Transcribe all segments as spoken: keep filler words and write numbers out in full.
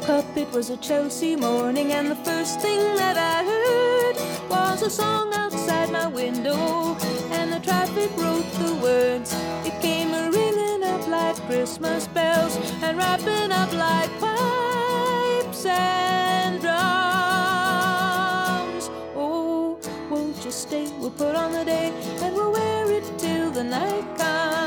Woke up, it was a Chelsea morning, and the first thing that I heard was a song outside my window, and the traffic wrote the words. It came a-ringing up like Christmas bells, and wrapping up like pipes and drums. Oh, won't you stay? We'll put on the day, and we'll wear it till the night comes.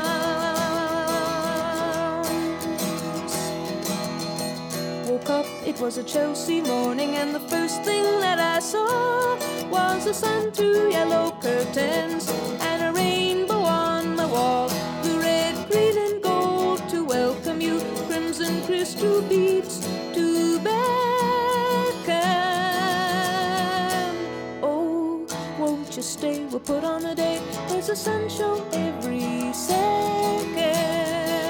Woke up, it was a Chelsea morning, and the first thing that I saw was the sun through yellow curtains and a rainbow on the wall. The red, green and gold to welcome you, crimson crystal beads to beckon. Oh, won't you stay? We'll put on a day. There's a sun show every second.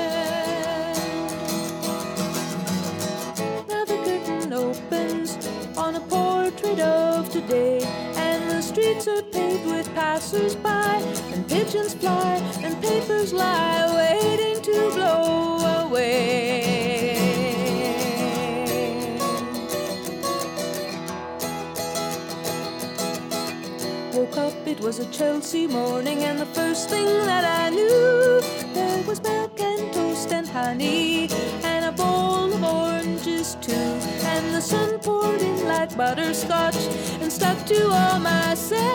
Opens on a portrait of today, and the streets are paved with passers-by, and pigeons fly, and papers lie waiting to blow away. Woke up, it was a Chelsea morning, and the first thing that I knew, there was milk and toast and honey, and a bowl of oranges too. And the sun poured in like butterscotch and stuck to all my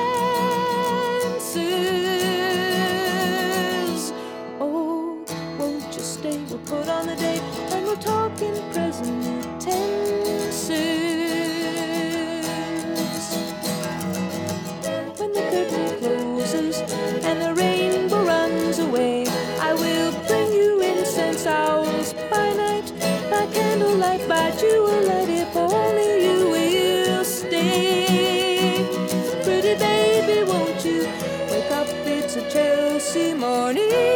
senses. Oh, won't you stay? We'll put on the day, and we'll talk in present tenses. When the curtain closes and the rainbow runs away, I will bring you incense owls by night, by candlelight, by jewellight, if only you will stay. Pretty baby, won't you wake up? It's a Chelsea morning.